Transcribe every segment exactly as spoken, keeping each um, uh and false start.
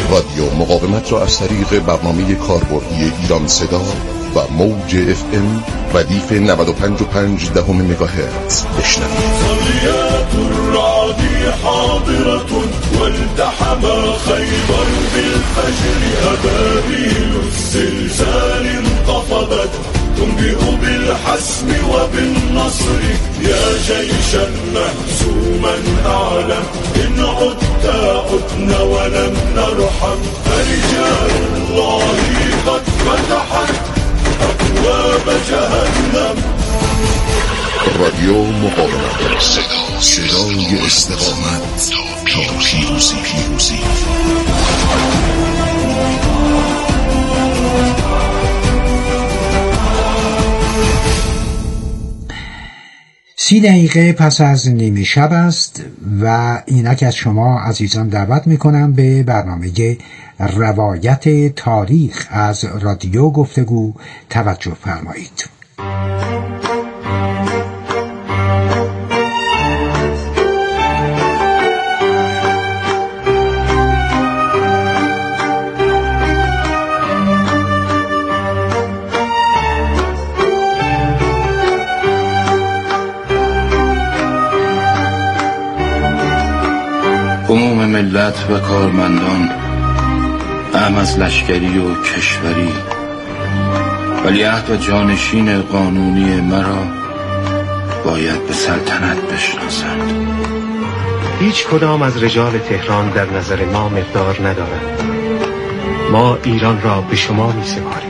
رادیو مقاومت را از طریق برنامه کاربردی ایران صدا و موج اف ام ردیف نود و پنج و پنج دهم مگاهرتز بشنوید. الرعد حاضرة والتحم خيبر بالفجر أبابيل الزلزال انقفضت تنبئ بالحسم وبالنصر يا جيشا مهزوما أعلم إن عدت عدنا ولم نرحم فرجال الله قد فتحت أبواب جهنم. رادیو مقاومت، صدا صدای استقامت تا پیروزی پیروزی. سی دقیقه پس از نیمه شب است و اینک از شما عزیزان دعوت میکنم به برنامه روایت تاریخ از رادیو گفتگو توجه فرمایید. عموم ملت و کارمندان، اهم از لشکری و کشوری، ولیعهد و جانشین قانونی مرا باید به سلطنت بشناسند. هیچ کدام از رجال تهران در نظر ما مقدار ندارند. ما ایران را به شما می سپاریم.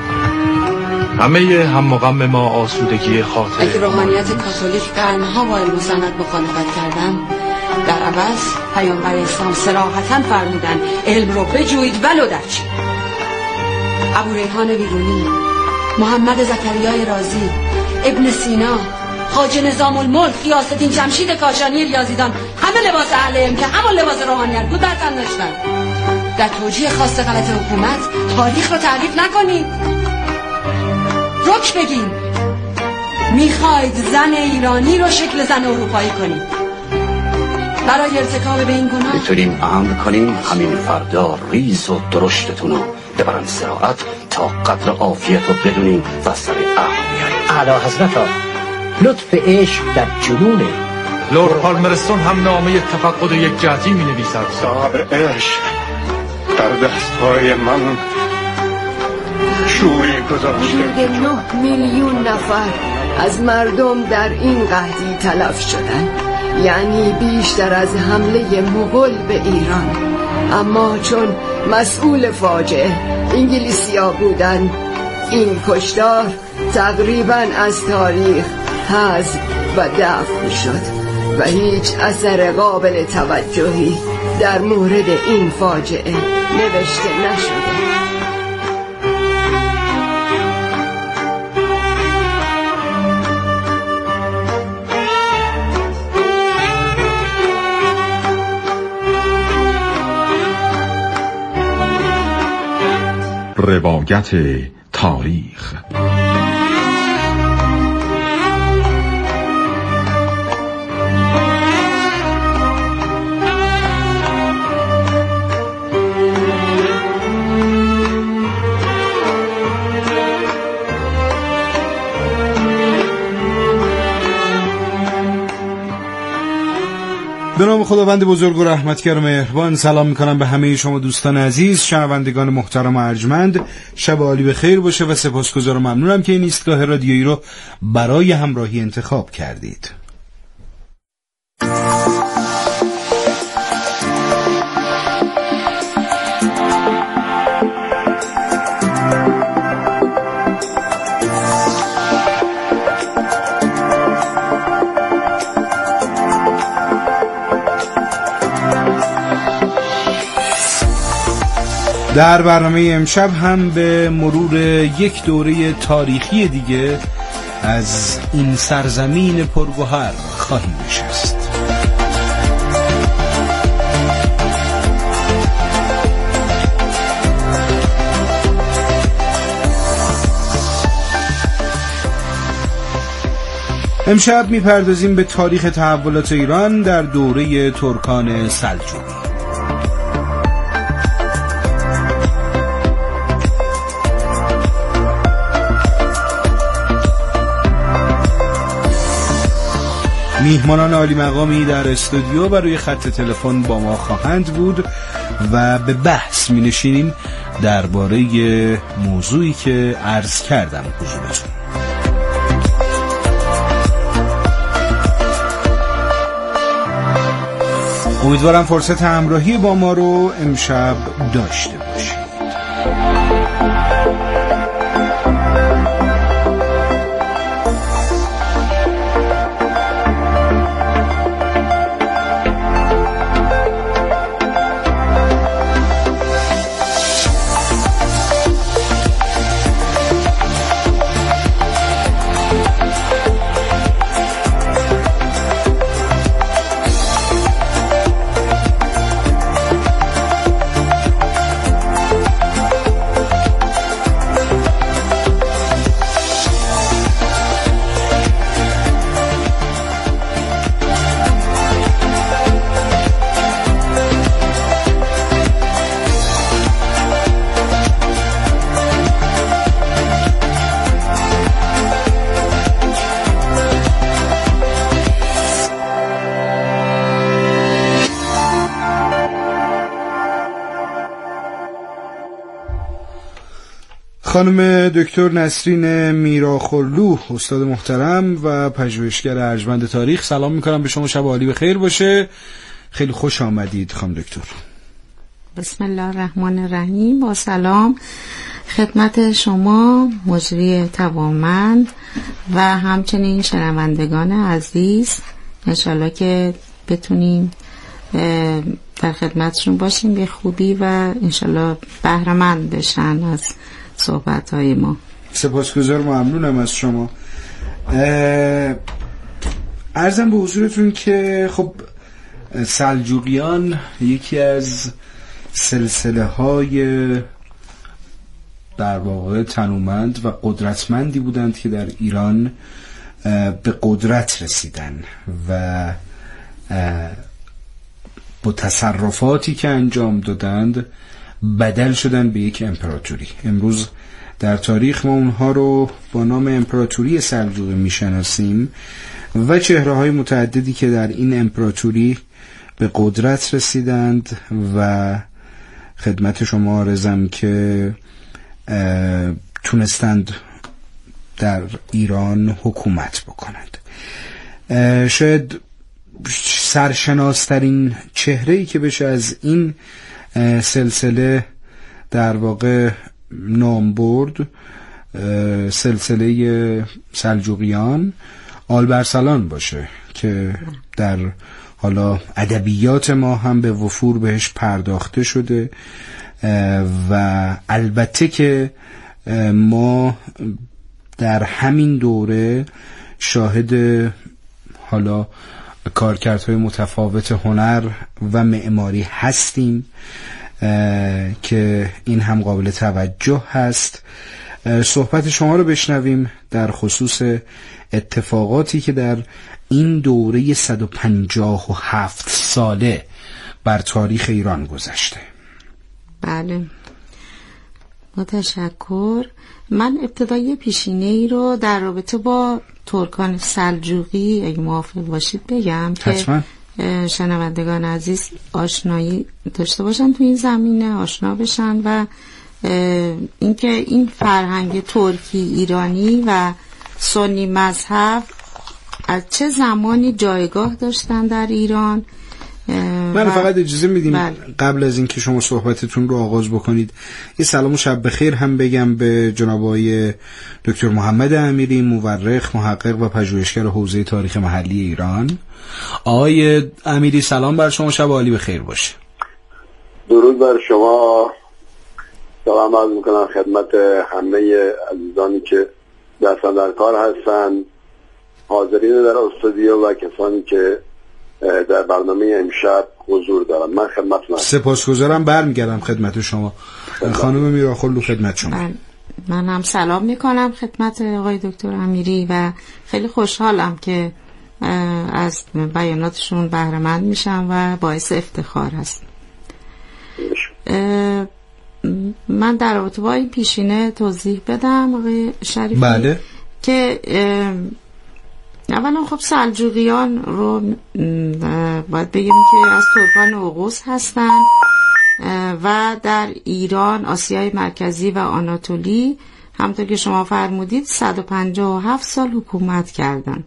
همه هم و غم ما آسودگی خاطر. اگه روحانیت کاتولیک قرنها با علم و سند مخالفت کردم، در عوض پیامبر اسلام صراحتاً فرمودن علم رو بجوید ولو در چی. ابو ریحان بیرونی، محمد زکریای رازی، ابن سینا، خواجه نظام الملک، غیاث الدین جمشید کاشانی ریاضیدان، همه لباس اهل علم که همون لباس روحانیت بود بر تن داشتن. در توجیه خاص غلط حکومت تاریخ رو تعریف نکنید، رک بگین. میخواید زن ایرانی رو شکل زن اروپایی کنید برای ارتکاب به این گناه. میتونیم امر کنیم همین فردا ریز و درشتتون رو ببرن سراحت تا قدر عافیت رو بدونیم و سر احم بیاریم. اعلی حضرت ها، لطف عشق در جنونه. لورد پالمرستون هم نامه تفقد یک جهتی می نویسد. صاحب عشق در دستهای من شوری گذاشته. حدود نه میلیون نفر از مردم در این قحطی تلف شدند، یعنی بیشتر از حمله مغول به ایران. اما چون مسئول فاجعه انگلیسی‌ها بودند، این کشتار تقریباً از تاریخ حذف و دفن شد و هیچ اثر قابل توجهی در مورد این فاجعه نوشته نشده. روایت تاریخ. به نام خداوند بزرگ و رحمتگر و مهربان سلام میکنم به همه شما دوستان عزیز، شنوندگان محترم و ارجمند. شب عالی به خیر باشه و سپاسگزار و ممنونم که این ایستگاه رادیویی رو برای همراهی انتخاب کردید. در برنامه امشب هم به مرور یک دوره تاریخی دیگه از این سرزمین پرگوهر خواهیم نشست. امشب میپردازیم به تاریخ تحولات ایران در دوره ترکان سلجوقی. میهمانان عالی مقامی در استودیو و روی خط تلفن با ما خواهند بود و به بحث می نشینیم درباره موضوعی که عرض کردم حضورتون. امیدوارم فرصت همراهی با ما رو امشب داشته باشید. خانم دکتر نسرین میراخلو، استاد محترم و پژوهشگر ارجمند تاریخ، سلام میکنم به شما. شب عالی بخیر باشه. خیلی خوش آمدید خانم دکتر. بسم الله الرحمن الرحیم. با سلام خدمت شما مجری توانمند و همچنین شنوندگان عزیز. انشالله که بتونیم در خدمتشون باشیم به خوبی و انشالله بهره‌مند بشن از صحبت‌های ما. سپاسگزار، ممنونم از شما. عرضم به حضورتون که خب سلجوقیان یکی از سلسله های در واقع تنومند و قدرتمندی بودند که در ایران به قدرت رسیدن و با تصرفاتی که انجام دادند بدل شدن به یک امپراتوری. امروز در تاریخ ما اونها رو با نام امپراتوری سلجوقی میشناسیم و چهره‌های متعددی که در این امپراتوری به قدرت رسیدند و خدمت شما عرضم که تونستند در ایران حکومت بکنند. شاید سرشناسترین چهره‌ای که بشه از این سلسله در واقع نام برد، سلسله سلجوقیان، آلبرسلان باشه که در حالا ادبیات ما هم به وفور بهش پرداخته شده و البته که ما در همین دوره شاهد حالا کارکردهای متفاوت هنر و معماری هستیم که این هم قابل توجه هست. صحبت شما رو بشنویم در خصوص اتفاقاتی که در این دوره صد و پنجاه و هفت ساله بر تاریخ ایران گذشته. بله، متشکر. من ابتدای پیشینه ای رو در رابطه با ترکان سلجوقی اگه موافق باشید بگم حتما. که شنوندگان عزیز آشنایی داشته باشن تو این زمینه، آشنا بشن و اینکه این فرهنگ ترکی ایرانی و سنی مذهب از چه زمانی جایگاه داشتن در ایران. من فقط اجازه میدیم بله. قبل از اینکه شما صحبتتون رو آغاز بکنید یه سلام و شب بخیر هم بگم به جناب آقای دکتر محمد امیری، مورخ، محقق و پژوهشگر حوزه تاریخ محلی ایران. آقای امیری سلام بر شما، شب عالی بخیر باشه. درود بر شما. سلام عرض میکنم خدمت همه عزیزانی که دستن در کار هستن، حاضرین در استودیو و کسانی که در برنامه امشب حضور دارم. من خدمتتون هستم. سپاسگزارم. برمیگردم خدمت شما. خانم میراخلو خدمت شما. من, من هم سلام میکنم خدمت آقای دکتر امیری و خیلی خوشحالم که از بیاناتشون بهره مند میشم و باعث افتخار هست. من در رابطه با این پیشینه توضیح بدم آقای شریفی. بله. که اولا خب سلجوقیان رو باید بگیم که از ترکان اوغوز هستن و در ایران، آسیای مرکزی و آناتولی همونطور که شما فرمودید صد و پنجاه و هفت سال حکومت کردن.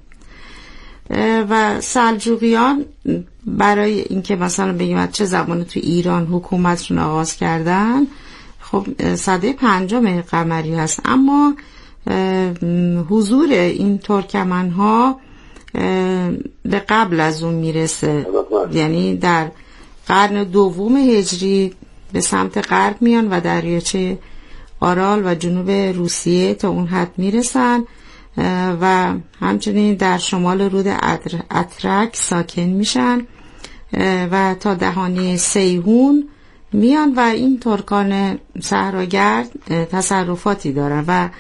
و سلجوقیان برای اینکه مثلا بگیم چه زمانی تو ایران حکومتشون آغاز کردن، خب سده پنجم قمری هست، اما حضور این ترکمن ها به قبل از اون میرسه. یعنی در قرن دوم هجری به سمت غرب میان و دریاچه آرال و جنوب روسیه تا اون حد میرسن و همچنین در شمال رود اترک ساکن میشن و تا دهانه سیهون میان و این ترکان صحراگرد تصرفاتی دارن. و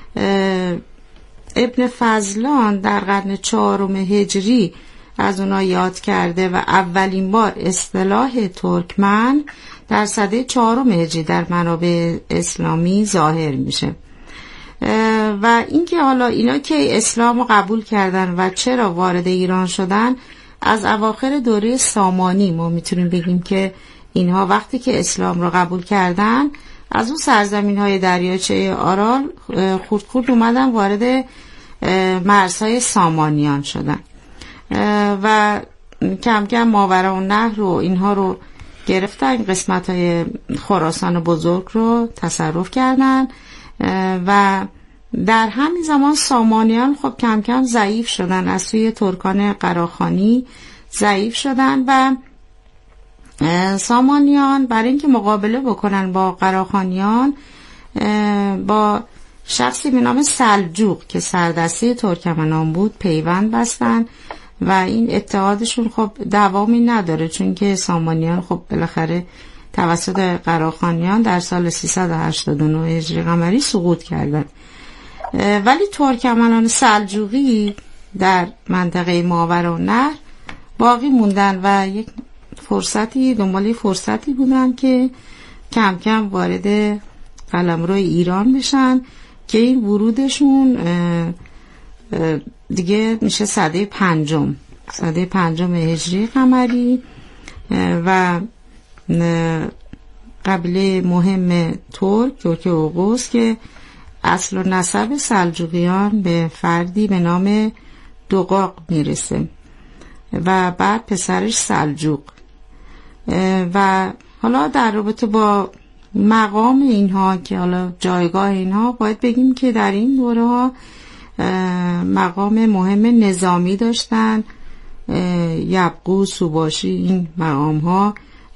ابن فضلان در قرن چهارم هجری از اونا یاد کرده و اولین بار اصطلاح ترکمن در سده چهارم هجری در منابع اسلامی ظاهر میشه. و اینکه حالا اینا که اسلام رو قبول کردن و چرا وارد ایران شدن، از اواخر دوره سامانی ما میتونیم بگیم که اینها وقتی که اسلام رو قبول کردن از اون سرزمین های دریاچه آرال خورد خورد اومدن وارد مرزهای سامانیان شدن و کم کم ماوراءالنهر رو اینها رو گرفتن، قسمت های خراسان بزرگ رو تصرف کردن و در همین زمان سامانیان خب کم کم ضعیف شدن، از سوی ترکان قراخانی ضعیف شدن و سامانیان برای اینکه مقابله بکنن با قراخانیان با شخصی به نام سلجوق که سردسته ترکمنان بود پیوند بستن و این اتحادشون خب دوامی نداره، چون که سامانیان خب بالاخره توسط قراخانیان در سال سیصد و هشتاد و نه هجری قمری سقوط کردن. ولی ترکمنان سلجوقی در منطقه ماوراءالنهر باقی موندن و یک فرصتی دنبال فرصتی بودن که کم کم وارد قلمرو ایران بشن که این ورودشون دیگه میشه سده پنجم سده پنجم هجری قمری و قبیله مهم ترک ترک اوغوز که اصل و نسب سلجوقیان به فردی به نام دوغاق میرسه و بعد پسرش سلجوق. و حالا در رابطه با مقام اینها که حالا جایگاه اینها باید بگیم که در این دوره ها مقام مهم نظامی داشتن، یبغو، سوباشی، این مقام ها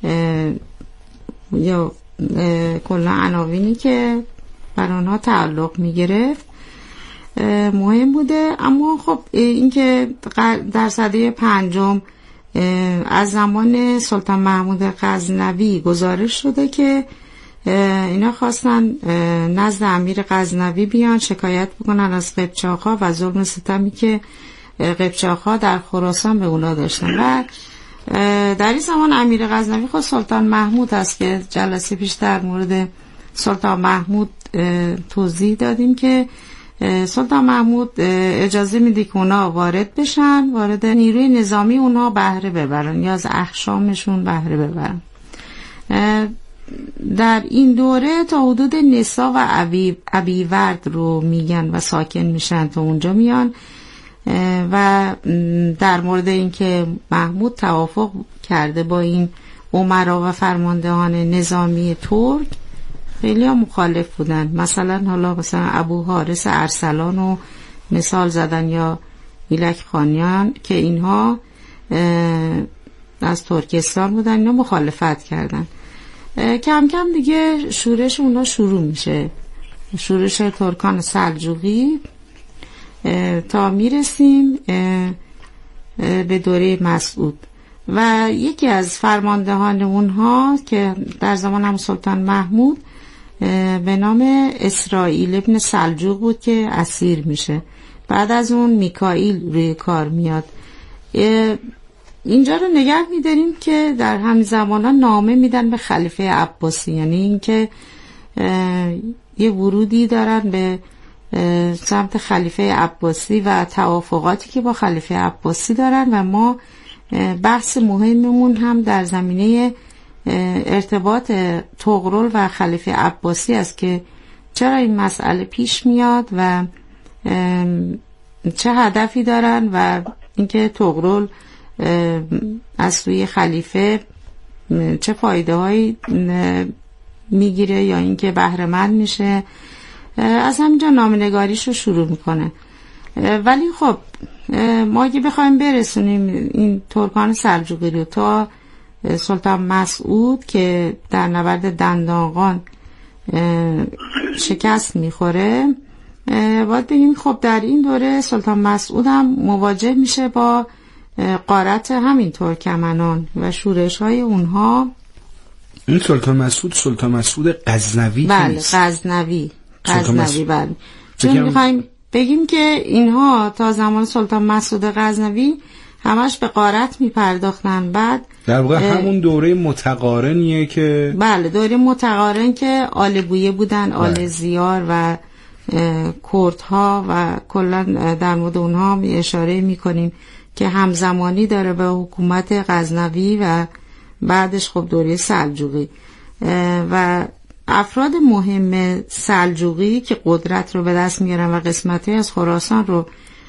یا کلا عناوینی که بر آنها تعلق می گرفت مهم بوده. اما خب اینکه در سده پنجم از زمان سلطان محمود غزنوی گزارش شده که اینا خواستن نزد امیر غزنوی بیان شکایت بکنن از قیبچاق‌ها و ظلم ستمی که قیبچاق‌ها در خراسان به اونا داشتن. و در این زمان امیر غزنوی خود سلطان محمود هست که جلسه پیش در مورد سلطان محمود توضیح دادیم که سلطان محمود اجازه میده که اونا وارد بشن، وارد نیروی نظامی اونا بهره ببرن یا از احشامشون بهره ببرن. در این دوره تا حدود نسا و ابیورد رو میگن و ساکن میشن تا اونجا میان و در مورد اینکه محمود توافق کرده با این امرا و فرماندهان نظامی ترک خیلی ها مخالف بودن. مثلا حالا مثلا ابو حارس ارسلان رو مثال زدن یا ایلک خانیان که اینها از ترکستان بودن، اینا مخالفت کردن. کم کم دیگه شورش اونا شروع میشه، شورش ترکان سلجوقی، تا میرسیم به دوره مسعود و یکی از فرماندهان اونها که در زمان هم سلطان محمود به نام اسرائیل ابن سلجوق بود که اسیر میشه. بعد از اون میکائیل روی کار میاد. اینجا رو نگه میداریم که در همین زمانان نامه میدن به خلیفه عباسی، یعنی اینکه یه ورودی دارن به سمت خلیفه عباسی و توافقاتی که با خلیفه عباسی دارن و ما بحث مهممون هم در زمینه ارتباط طغرل و خلیفه عباسی است که چرا این مسئله پیش میاد و چه هدفی دارن و اینکه طغرل از سوی خلیفه چه فایده هایی میگیره یا اینکه بهره مند میشه. از همینجا نامه‌نگاریش رو شروع میکنه. ولی خب ما اگه بخوایم برسونیم این ترکان سلجوقی رو تا سلطان مسعود که در نبرد دندانقان شکست میخوره، باید بگیم خب در این دوره سلطان مسعود هم مواجه میشه با غارت همین ترکمنان و شورش های اونها. این سلطان مسعود سلطان مسعود غزنوی بله نیست. غزنوی غزنوی بله. چون میخوایم بگیم که اینها تا زمان سلطان مسعود غزنوی همش به غارت میپرداختن. بعد در واقع همون دوره متقارنیه که بله دوره متقارن که آل بویه بودن، آل زیار و کردها و کلا در مورد اونها می اشاره میکنیم که همزمانی داره به حکومت غزنوی و بعدش خب دوره سلجوقی و افراد مهم سلجوقی که قدرت رو به دست میارن و قسمتی از خراسان رو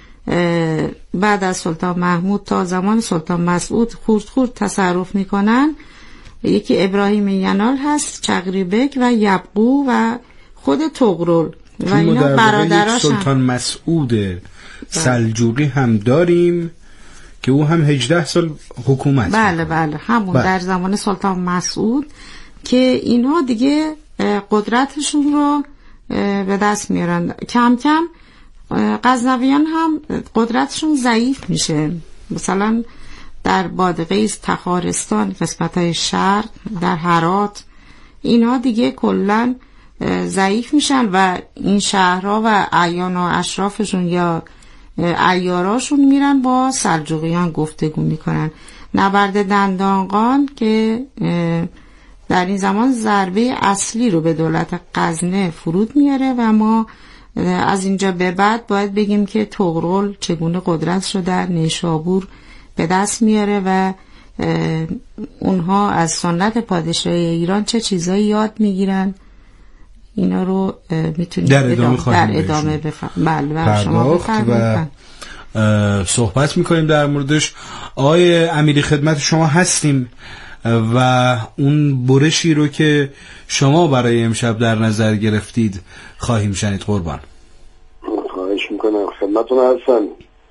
بعد از سلطان محمود تا زمان سلطان مسعود خورد خورد تصرف میکنن. یکی ابراهیم ینال هست، چغریبک و یبقو و خود طغرل و اینا برادراش. سلطان مسعود سلجوقی هم داریم که او هم هجده سال حکومت بله بله همون بله. در زمان سلطان مسعود که اینها دیگه قدرتشون رو به دست میارن. کم کم غزنویان هم قدرتشون ضعیف میشه. مثلا در بادغیس، تخارستان، قسمت‌های شرق، در هرات، اینها دیگه کلاً ضعیف میشن و این شهرها و اعیان و اشرافشون یا عیاراشون میرن با سلجوقیان گفتگو میکنن. نبرد دندانقان که در این زمان ضربه اصلی رو به دولت غزنه فرود میاره و ما از اینجا به بعد باید بگیم که طغرل چگونه قدرتش رو در نیشابور به دست میاره و اونها از سنت پادشاهی ایران چه چیزایی یاد میگیرن. اینا رو میتونید در ادامه خواهیم در ادامه بفرمایید. بله شما بفرمایید و صحبت میکنیم در موردش. آقای امیری خدمت شما هستیم و اون برشی رو که شما برای امشب در نظر گرفتید خواهیم شنید. قربان. خواهش میکنم خدمتتون هستم.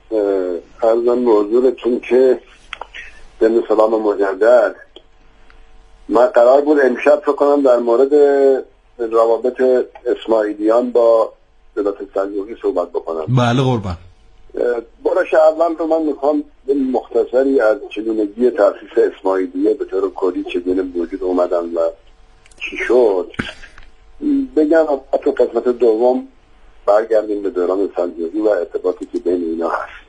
عرضم به حضورتون که ضمن سلام مجدد من قرار بود امشب فکر کنم در مورد روابط اسماعیلیان با دولت سلجوقی صحبت بکنم. بله قربان. برش اول رو من میخوام مختصری از چگونگی تأسیس اسماعیلیه به طور کلی چگونه وجود اومدن و چی شد بگم. حتی قسمت دوم برگردیم به دوران سلجوقی و ارتباطی که بین اینا هست.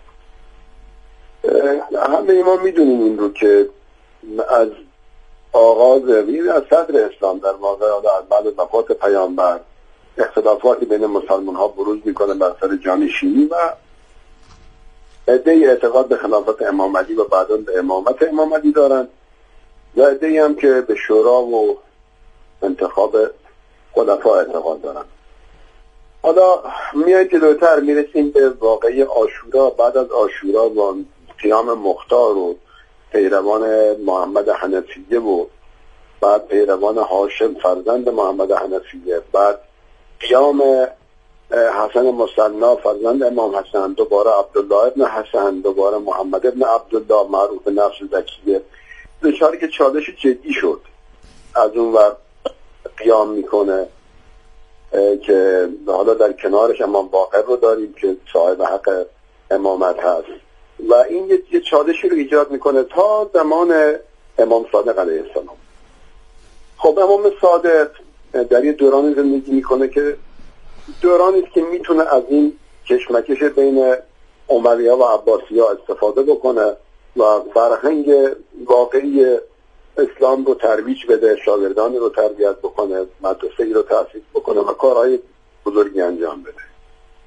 همه ما میدونیم این رو که از آغاز از صدر اسلام در واقع بعد از وفات پیامبر اختلافاتی بین مسلمان ها بروز میکنه بر سر جانشینی و عده‌ای اعتقاد به خلافت امام علی و بعداً به امامت امام علی دارن و عده‌ای هم که به شورا و انتخاب خلفا اعتقاد دارن. حالا میایم جلوتر میرسیم به واقعه عاشورا. بعد از عاشورا با قیام مختار و پیروان محمد حنفیه و بعد پیروان هاشم فرزند محمد حنفیه، بعد قیام حسن مصنع فرزند امام حسن، دوباره عبدالله ابن حسن، دوباره محمد ابن عبدالله معروف به نفس زکیه، دچار که چالش جدی شد. از اون وقت قیام میکنه که حالا در کنارش امام باقر رو داریم که صاحب حق امامت هست و این یه چالشی رو ایجاد میکنه تا زمان امام صادق علیه السلام. خب امام صادق در یه دوران زندگی میکنه که دورانی است که میتونه از این کشمکش بین امویه و عباسیه استفاده بکنه و فرهنگ واقعی اسلام رو ترویج بده، شاگردان رو تربیت بکنه، مدرسه رو تأسیس بکنه و کارهای بزرگی انجام بده.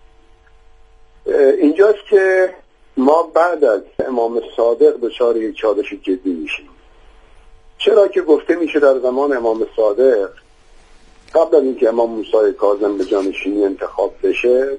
اینجاست که ما بعد از امام صادق دچار یک چالش جدی میشیم. چرا که گفته میشه در زمان امام صادق قبل از اینکه امام موسی کاظم به جانشینی انتخاب بشه،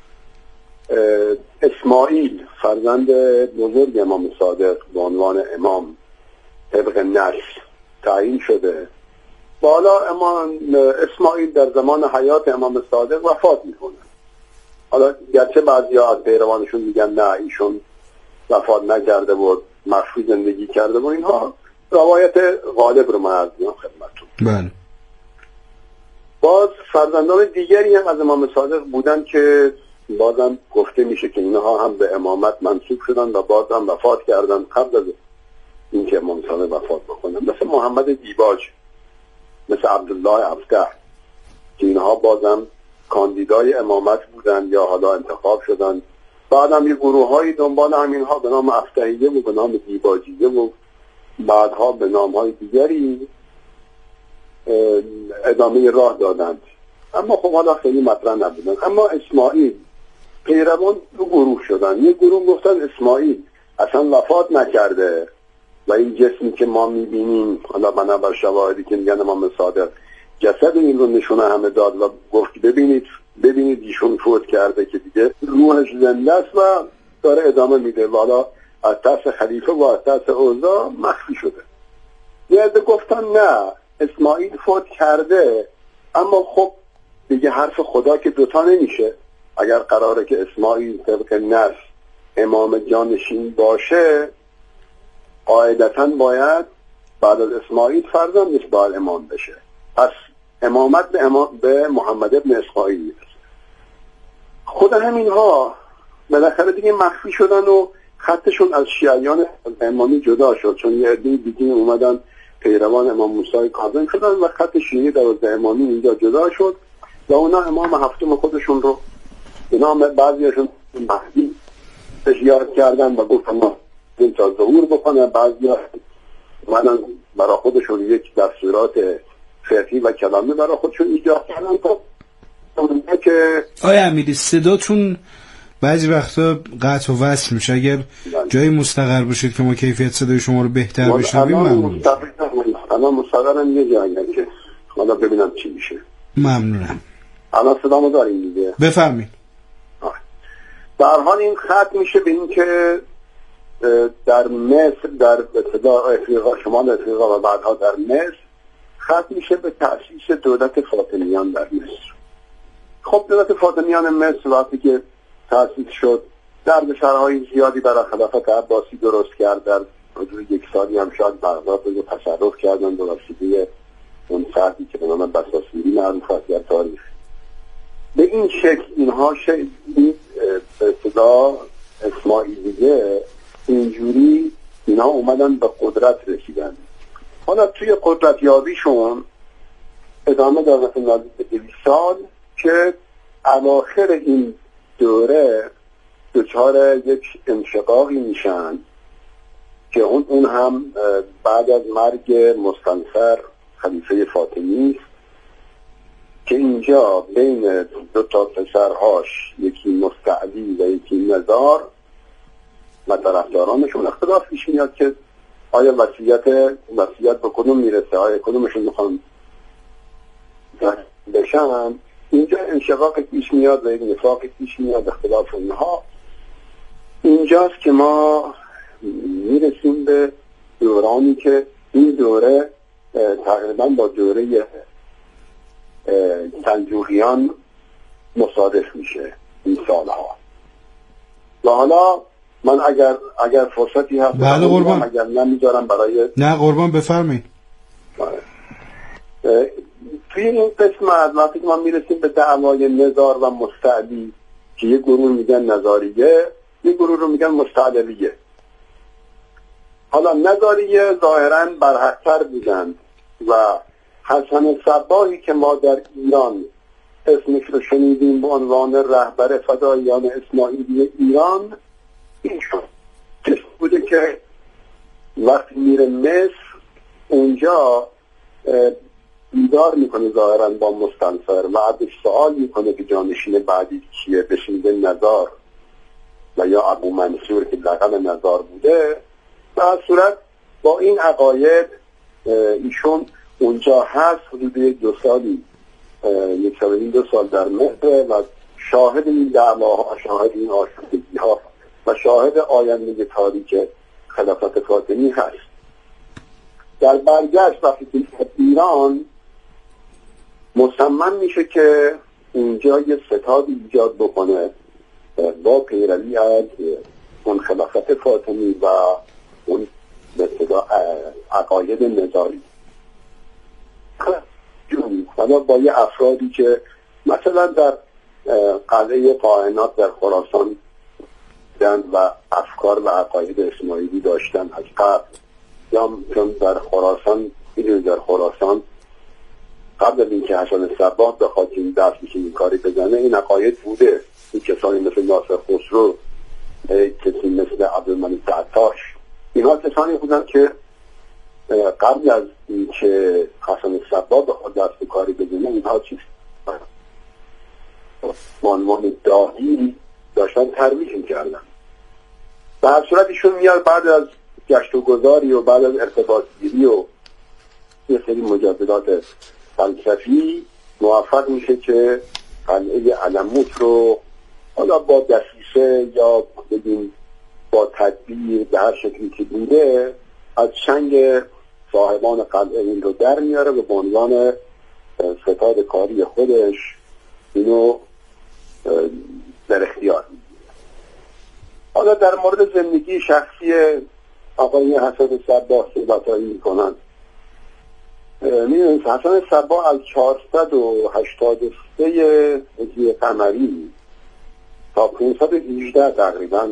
اسماعیل فرزند بزرگ امام صادق به عنوان امام طبق نص تعیین شده. بالا امام اسماعیل در زمان حیات امام صادق وفات میکنه. حالا گرچه بعضیا از پیروانشون میگن نه ایشون وفات نکرده بود، مخفی زندگی کرده بود، اینها روایت غالب رو من عرض می‌کنم خدمتتون. بله. باز فرزندان دیگری هم از امام صادق بودن که بازم گفته میشه که اینها هم به امامت منصوب شدن و باز هم وفات کردن قبل از اینکه امام صادق وفات بکنن، مثل محمد دیباج، مثل عبدالله افته که اینها بازم کاندیدای امامت بودن یا حالا انتخاب شدن. بعد هم یه گروه های دنبال همینها به نام افتحیه و به نام دیباجیه و بعدها به نام های دیگری ادامه راه دادند، اما خب حالا خیلی مطرح نبودن. اما اسماعیل پیروان دو گروه شدن. یک گروه گفتن اسماعیل اصلا وفات نکرده و این جسمی که ما میبینیم، حالا بنابر شواهدی که میگن امام صادق جسد این رو نشونه همه داد و گفت ببینید ببینید ایشون فوت کرده که دیگه روحش زنده است و داره ادامه میده و حالا از ترس خلیفه و از ترس اوضاع مخفی شده. یه عده گفتن نه اسماعیل فوت کرده، اما خب دیگه حرف خدا که دوتا نمیشه. اگر قراره که اسماعیل طبق نص امام جانشین باشه، قاعدتاً باید بعد از اسماعیل فرزندش باید امام بشه. پس امامت به, امام به محمد ابن اسماعیل میرسه. خود همینها بالاخره دیگه مخفی شدن و خطشون از شیعیان امامی جدا شد، چون یه عده دیگه اومدن پیروان امام موسی کاظم شدن و خط شیعی دوازده امامی اینجا جدا شد و اونا امام هفتم خودشون رو به نام بعضیشون مهدی تشییع کردن و گفتن ما این تا ظهور بکنن. بعضی اومدن برای خودشون یک دستورات فقهی و کلامی برای خودشون ایجاد کردن. تا که آیا امیری صداتون بعضی وقتا قطع و وصل میشه، اگر جایی مستقر باشید که ما کیفیت صدای شما رو بهتر بشنویم ممنون. الان مستقرم یه جایی که حالا ببینم چی میشه. ممنونم. الان صدامو داریم دیگه؟ بفرمایید. در حال این خط میشه به این که در مصر، در افریقا، شمال افریقا و بعدها در مصر خط میشه به تأسیس دولت فاطمیان در مصر. خب دولت فاطمیان مصر وقتی که تأسیس شد دردسرهای زیادی برای خلافت عباسی درست کرد. در حدود یک سالی هم شاید بغداد رو تصرف کردن به وسیله اون سردی که به نام بساسیری معروف است در تاریخ. به این شکل اینها شکل این به اصطلاح اسماعیلیه اینجوری اینا اومدن به قدرت رسیدن. حالا توی قدرت یابیشون ادامه دادن نزدیک به دویست سال که اواخر این دوره دچار یک انشقاقی میشن که اون اون هم بعد از مرگ مستنصر خلیفه فاطمی است که اینجا بین دو تا پسرهاش یکی مستعلی و یکی نزار و طرفدارانشون اختلاف پیش میاد که آیا وصیت وصیت به کدوم میرسه، آیا کدومشون میخوان بشن. اینجا انشقاق پیش میاد و یک نفاق پیش میاد، اختلاف اونها. اینجاست که ما میرسیم به دورانی که این دوره تقریبا با دوره سلجوقیان مصادف میشه این سالها. و حالا من اگر اگر فرصتی هست بله قربان، اگر نمیذارم برای نه قربان بفرمایید. توی این قسمت وقتی که ما میرسیم به دعوای نزار و مستعلی که یه گروه میگن نزاریه، یه گروه رو میگن مستعلیه. حالا نزاریه ظاهراً برحق‌تر بودند و حسن صباحی که ما در ایران اسمش رو شنیدیم به عنوان رهبر فداییان اسماعیلی ایران، ایشون کسی بوده که وقتی میره مصر اونجا دیدار میکنه ظاهراً با مستنصر و ازش سوال میکنه که جانشین بعدی کیه، بهش میگه نزار و یا ابو منصور که لقب نزار بوده. به هر صورت با این عقاید ایشون اونجا هست، حدود یک دو سالی یک سال این دو سال در مصر و شاهد این دعواها، شاهد این آشفتگی ها و شاهد آینده تاریک خلافت فاطمی هست. در برگشت وقتی که ایران مصمم میشه که اونجا یه ستادی ایجاد بکنه با پیروی از اون خلافت فاطمی و اون به اصطلاح عقاید نزاری، حالا با یه افرادی که مثلا در قلعه قائنات در خراسان دن و افکار و عقاید اسماعیلی داشتن از قبل، یا چون در خراسان در خراسان قبل از اینکه حسن صباح بخواد این دست میشه این کاری بزنه این عقاید بوده. این کسانی مثل ناصر خسرو، کسی مثل عبدالملک عطاش، اینها کسانی بودن که قبل از اینکه حسن صباح بخواد دست به کاری بزنه اینها چیز عنوان داعی داشتن ترویج می‌کردن. به هر صورت ایشون میاد بعد از گشت و گذاری و بعد از ارتباط گیری و یه سری مجادلات فلسفی موفق میشه که قلعه علموت رو حالا با دسیسه یا بگیم با تدبیر به هر شکلی که بوده از چنگ صاحبان قلعه این رو در میاره و به عنوان ستاد کاری خودش اینو در اختیار میگیره. حالا در مورد زندگی شخصی آقای حسن صباح صحبتایی میکنن. میدونید حسن صباح از چهارصد و هشتاد و سه هجری قمری تا پانصد و هجده تقریبا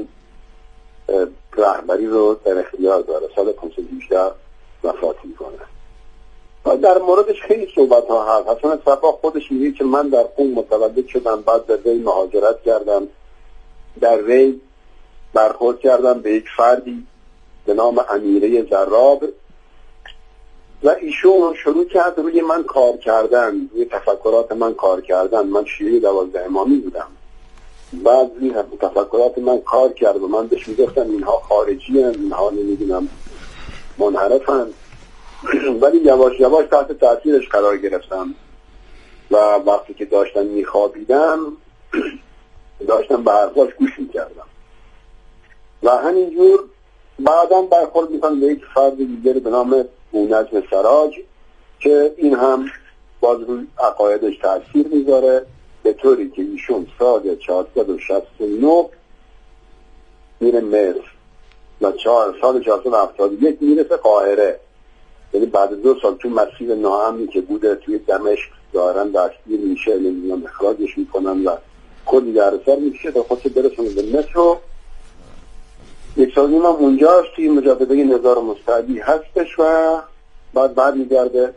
رهبری رو در اختیار داره. سال پانصد و هجده وفات میکنه. در موردش خیلی صحبت ها هست. حسن صباح خودش میگه که من در قم متولد شدم، بعد در ری مهاجرت کردم، در ری برخورد کردم به یک فردی به نام امیره زراب و ایشون شروع کرد روی من کار کردن، روی تفکرات من کار کردن. من شیعه دوازده امامی بودم، بعد روی تفکرات من کار کرد و من بهش میگفتم اینها خارجی هستند، اینها نمیدونم منحرفند، ولی یواش یواش تحت تاثیرش قرار گرفتم و وقتی که داشتم میخوابیدم داشتم به حرفاش گوش میکردم و همینجور بعدم برخورد میکنم به یک فرد دیگر به نام بونجم سراج که این هم باز روی عقایدش تاثیر میذاره، به طوری که ایشون سال چهارصد و شصت و نه میره مصر و چهار سال چهارصد و هفتاد و یک میرسه قاهره. یعنی بعد دو سال تو مسیر ناامنی که بوده توی دمشق دارن دستگیر میشه، نمیدونم اخراجش میکنن و کلی دردسر میکشه تا خودش برسونه به مصر و یک سال نیم هم اونجاست توی مجابهه نظار مستعدی هستش و بعد بعد میگرده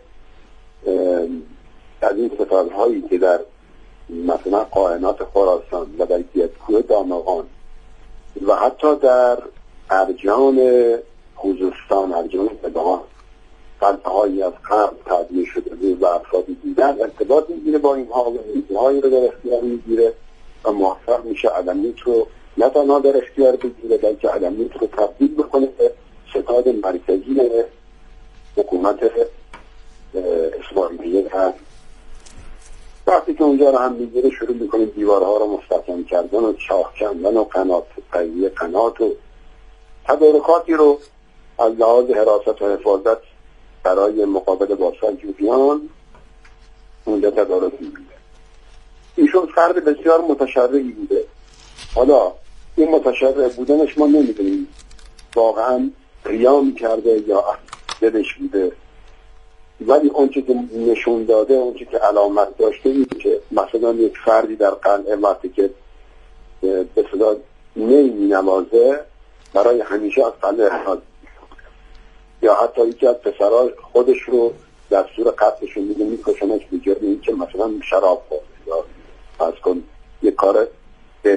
از این ستادهایی که در مثلا قائنات خراسان و در گیتکوه دامغان و حتی در ارجان خوزستان، ارجان بدان قلعه‌هایی از قبل تبدیل شده و افرادی دیدن ارتباط میگیره با اینها و اینهایی رو در اختیار میگیره و موفق میشه علمیت رو نه تنها در اختیار بگیره بلکه علمیت رو تبدیل بکنه به ستاد مرکزی حکومت اسماعیلیه هست. وقتی که اونجا رو هم میگیره شروع میکنه دیوارها رو مستحکم کردن و چاق کندن و قنات قویه قنات و تدارکاتی رو از لحاظ حراست و حفاظت برای مقابله با سلجوقیان اونجا تدارک میگیره. ایشون فرد بسیار متشرعی بوده. حالا این متشرع بودنش ما نمیدونیم واقعا قیام کرده یا دلش بوده، ولی اونچه که نشون داده، اونچه که علامت داشته اینه که مثلا یک فردی در قلعه وقتی که به صدا نمی نوازه برای همیشه از قلعه اخراج، یا حتی یکی از پسرها خودش رو دستور قتلشون میده میکشنش به جرم این که مثلا شراب خورده یا از کن یک کار